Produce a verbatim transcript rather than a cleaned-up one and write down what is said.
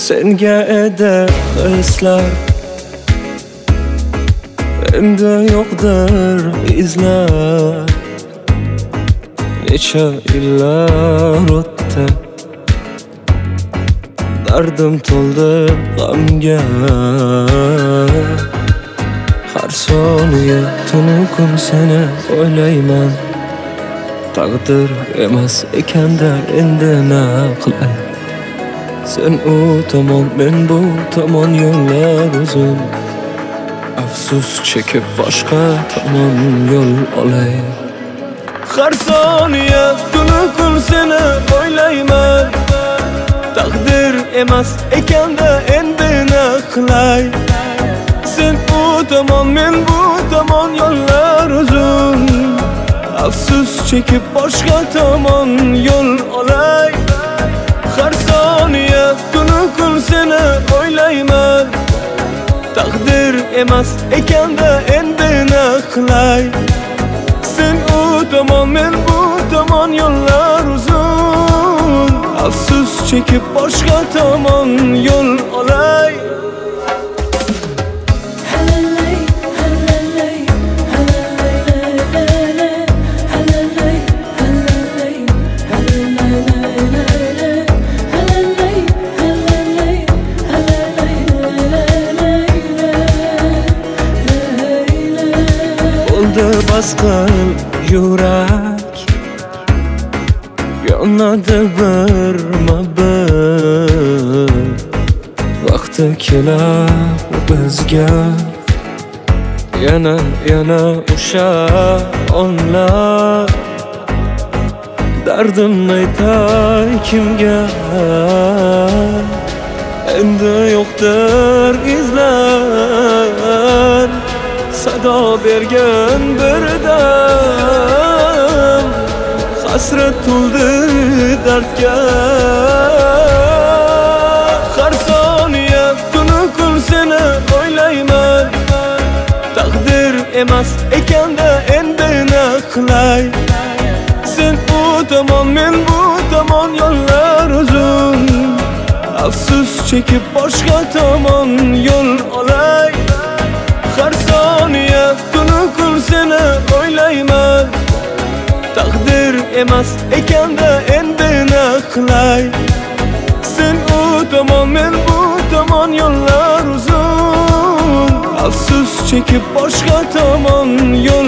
senga edi hislar, endi yo'qdir izlar. Necha yillar o'tdi, dardim to'ldi g'amga. Har soniya tunu kun seni o'ylayman. Taqdir emas ekanda endi na qilay. Sen u tomon, men bu tomon, yo'llar uzun. Afsus chekib boshqa tomon yo'l olay. Har soniya tunu kun seni o'ylayman. Taqdir emas ekanda endi na qilay. Sen u tomon, men bu tomon, yo'llar uzun. Afsus chekib boshqa tomon yo'l olay. Har soniya tunu kun seni o'ylayman. Taqdir emas ekanda endi na qilay. Sen u tomon, men bu tomon, yo'llar uzun. Afsus chekib boshqa tomon yo'l olay. Basqin yurak, yonadi birma-bir. Vaqti kelar bizga, yana yana o'sha onlar. Dardimni aytay kimga, endi yo'qdir izlar. Sado bergan birdan, hasrat to'ldi dardga. Har soniya tunu kun seni o'ylayman. Taqdir emas ekanda endi na qilay. Sen u tomon, men bu tomon, yo'llar uzun. Afsus chekib boshqa tomon yo'l olay. Har soniya tunu kun seni o'ylayman. Taqdir emas ekanda endi na qilay. Sen u tomon, men bu tomon, yo'llar uzun. Afsus chekib boshqa tomon yo'l